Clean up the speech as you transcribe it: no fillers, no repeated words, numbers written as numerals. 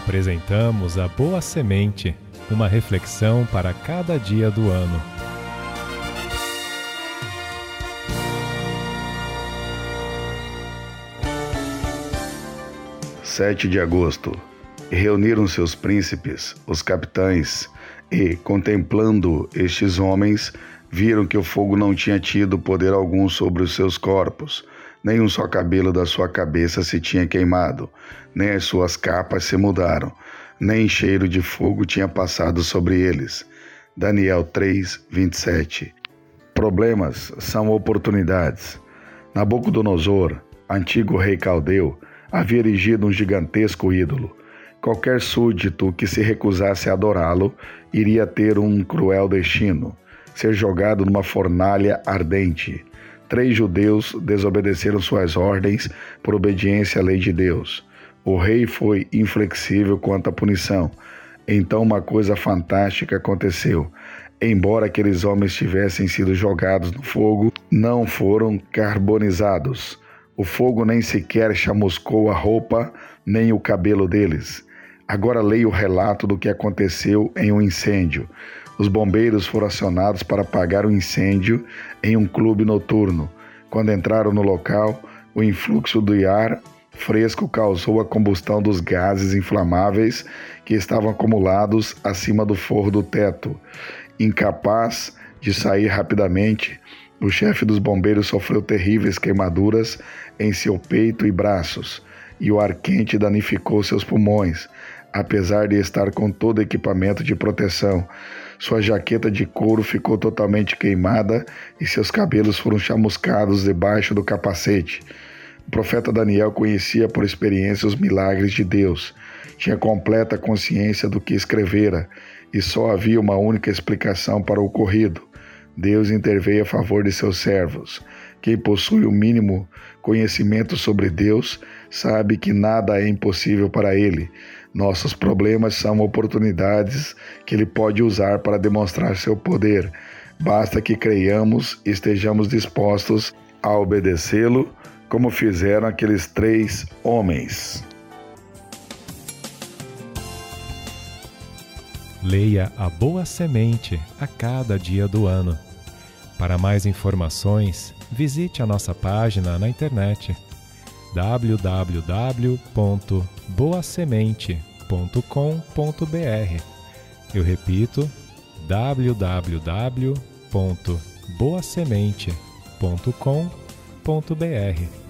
Apresentamos a Boa Semente, uma reflexão para cada dia do ano. (7 de agosto). E reuniram seus príncipes, os capitães, e, contemplando estes homens, viram que o fogo não tinha tido poder algum sobre os seus corpos, nem um só cabelo da sua cabeça se tinha queimado, nem as suas capas se mudaram, nem cheiro de fogo tinha passado sobre eles. Daniel 3, 27. Problemas são oportunidades. Nabucodonosor, antigo rei caldeu, havia erigido um gigantesco ídolo. Qualquer súdito que se recusasse a adorá-lo iria ter um cruel destino: ser jogado numa fornalha ardente. 3 judeus desobedeceram suas ordens por obediência à lei de Deus. O rei foi inflexível quanto à punição. Então uma coisa fantástica aconteceu. Embora aqueles homens tivessem sido jogados no fogo, não foram carbonizados. O fogo nem sequer chamuscou a roupa nem o cabelo deles. Agora leia o relato do que aconteceu em um incêndio. Os bombeiros foram acionados para apagar o incêndio em um clube noturno. Quando entraram no local, o influxo do ar fresco causou a combustão dos gases inflamáveis que estavam acumulados acima do forro do teto. Incapaz de sair rapidamente, o chefe dos bombeiros sofreu terríveis queimaduras em seu peito e braços, e o ar quente danificou seus pulmões, apesar de estar com todo o equipamento de proteção. Sua jaqueta de couro ficou totalmente queimada e seus cabelos foram chamuscados debaixo do capacete. O profeta Daniel conhecia por experiência os milagres de Deus. Tinha completa consciência do que escrevera e só havia uma única explicação para o ocorrido. Deus interveio a favor de seus servos. Quem possui o mínimo conhecimento sobre Deus sabe que nada é impossível para Ele. Nossos problemas são oportunidades que Ele pode usar para demonstrar seu poder. Basta que creiamos e estejamos dispostos a obedecê-lo, como fizeram aqueles 3 homens. Leia a Boa Semente a cada dia do ano. Para mais informações, visite a nossa página na internet www.boasemente.com.br. Eu repito, www.boasemente.com.br.